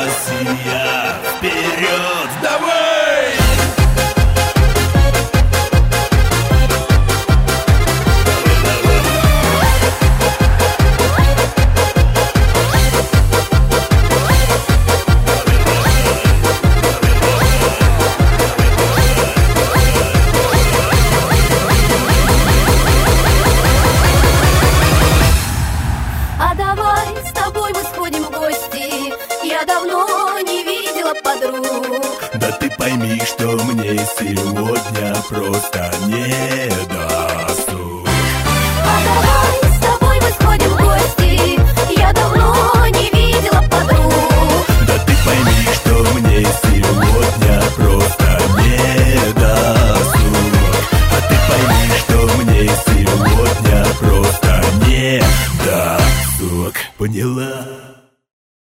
Россия, вперед, давай! А давай с тобой мы сходим в гости. Я давно не видела подруг. Да ты пойми, что мне сегодня просто не досуг. А давай с тобой мы сходим в гости. Я давно не видела подруг. Да ты пойми, что мне сегодня просто не досуг. А ты пойми, что мне сегодня просто не досуг. Поняла?